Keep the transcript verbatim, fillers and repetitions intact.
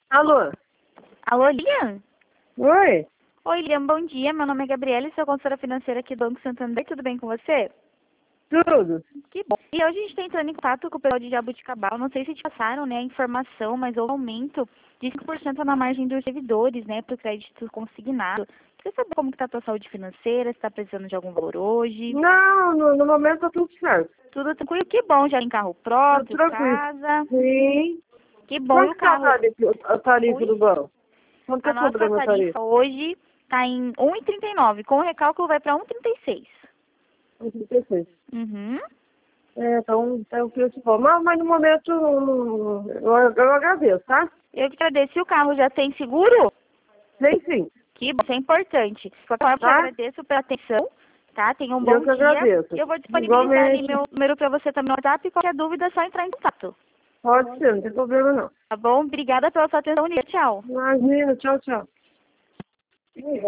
Alô? Alô, Lilian? Oi? Oi, Lilian, bom dia. Meu nome é Gabriela, sou consultora financeira aqui do Banco Santander. Tudo bem com você? Tudo? Que bom. E hoje a gente está entrando em contato com o pessoal de Jabuticabal. Não sei se te passaram, né, a informação, mas houve um aumento de cinco por cento na margem dos servidores, né, para o crédito consignado. Você sabe como está a tua saúde financeira? Se está precisando de algum valor hoje? Não, no, no momento tá tudo certo. Tudo tranquilo? Que bom, já tem carro Tá próprio, tranquilo. casa. Sim. Que bom, e Quanto o que tá a carro? tarifa, a tarifa Oi? do banco? Quanto A tá nossa cobrando a tarifa tarifa? hoje está em um e trinta e nove. Com o recálculo vai para um e trinta e seis. Não sei se é. Uhum. É, então, é o que eu te falo. Mas, mas no momento, não- não- eu, eu agradeço, tá? Eu que agradeço. E o carro já tem seguro? Sim, sim. Que bom, isso é importante. De qualquer forma, eu te Tá? agradeço pela atenção, tá? Tenha um Eu bom que dia. agradeço. Eu vou disponibilizar ali Igualmente. meu número para você também no WhatsApp e qualquer dúvida é só entrar em contato. Pode ser, não tem problema não. Tá bom? Obrigada pela sua atenção. Tchau. Imagina, tchau, tchau.